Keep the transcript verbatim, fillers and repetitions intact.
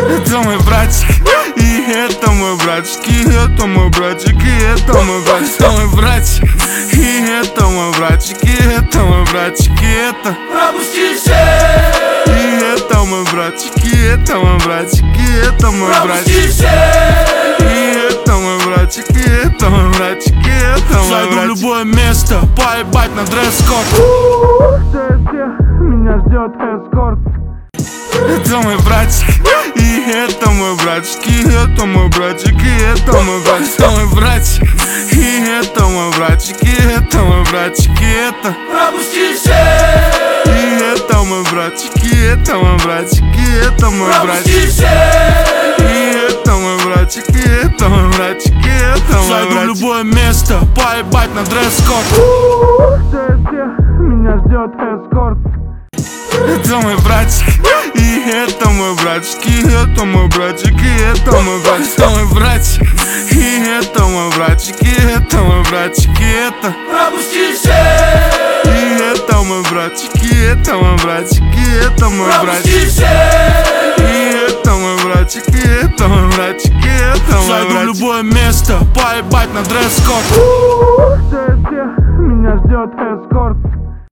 Это мой братик, и это мой братик, и это мой братик, и это мой братик, это мой братик, и это мой братик, и это мой братик, и это Пропусти все. И это мой братик, и это мой братик, и это мой братик, Пропусти все. и это мой братик, и это мой братик, и это мой братик. Зайду в любое место, поебать на дресс-код. Меня ждет эскорт. Это мой братик, и это мой братик, и это мой братик, и это мой братик, это мой братик, и это мой братик, и это мой братик, и это Пропусти все. И это мой братик, и это мой братик, и это мой братик, Пропусти все. и это мой братик, и это мой братик, и это мой братик. Зайду в любое место, поебать на дресс-код. Меня ждет эскорт. Это мой братик, и это мой братик, и это мой братик, и это мой братик, это мой братик, и это мой братик, и это мой братик, и это Пропусти все. И это мой братик, и это мой братик, и это мой братик, Пропусти все. и это мой братик, и это мой братик, и это мой братик. Зайду в любое место, поебать на дресс-код. Меня ждет эскорт.